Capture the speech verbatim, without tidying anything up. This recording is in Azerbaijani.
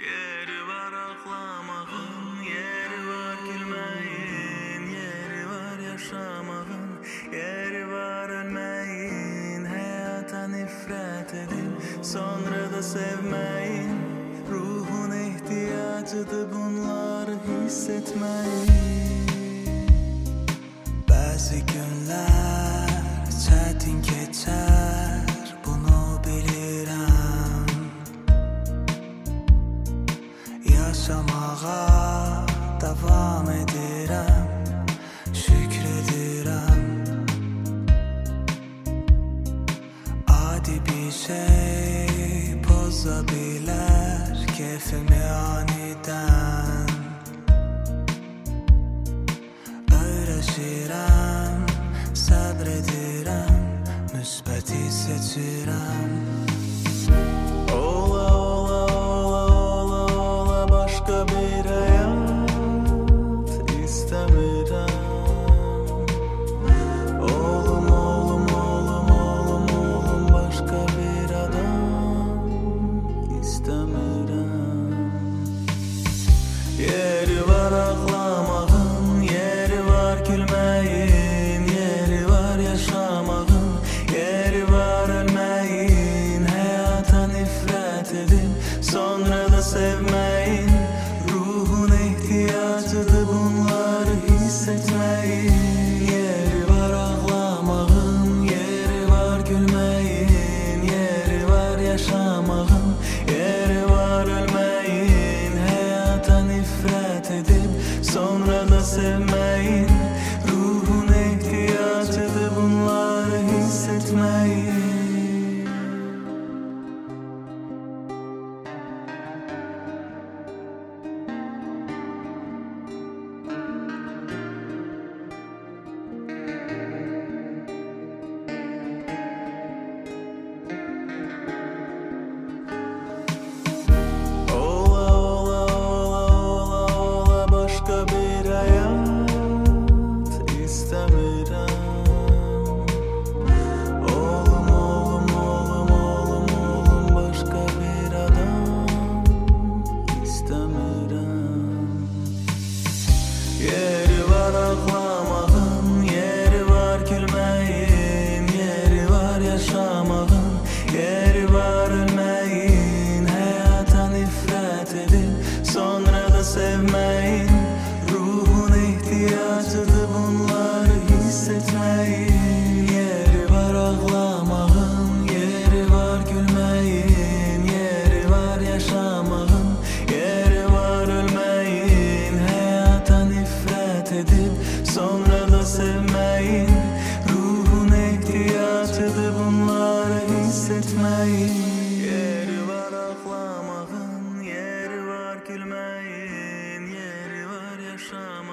Yeri var ağlamağın, yeri var gülmeyin, yeri var yaşamağın, yeri var ölmeyin. Hayata nifret edip sonra da sevmeyin. Ruhun ihtiyacıdır bunları hissetmeyin. Bazı günler çetin geçer, bunu bilirəm. Yaşamağa davam edirəm, şükredirəm. Adi bir şey poza bilər keyfimi aniden. Öyrəşirəm, səbr edirəm, müsbəti seçirəm. Ola ola ola ola ola başqa bir həyat istəmirəm. Oğlum oğlum oğlum oğlum oğlum başqa bir adam istəmirəm. Yeri var ağlamağın, yeri var gülməyin, yeri var yaşamağın, yeri var ölməyin. Hayata nifret edip sonra da sevmeyin. Ruhun ihtiyacıdır bunları hissetmeyin. Yeri var ağlamağın, yeri var gülməyin, yeri var yaşamağın, yeri var ölməyin. Hayata nifret edip sonra da sevmeyin. Ruhun ihtiyacıdır bunları hissetmeyin. Ola ola ola ola ola başqa bir həyat istəmirəm. Oğlum oğlum oğlum oğlum oğlum başqa bir adam istəmirəm. Yeri var ağlamağın, yeri var gülməyin, yeri var yaşamağın, yeri var ölməyin. Hayata nifret edip sonra da sevmeyin. Ruhun ihtiyacıdır bunları hissetmeyin. Yeri var ağlamağın, yeri var gülməyin, yeri var yaşamağın, yeri var ölməyin. Hayata nifret edip sonra da sevmeyin. Ruhun ihtiyacıdır bunları hissetmeyin. Yeri var ağlamağın, yeri var gülməyin, yeri var yaşamağın.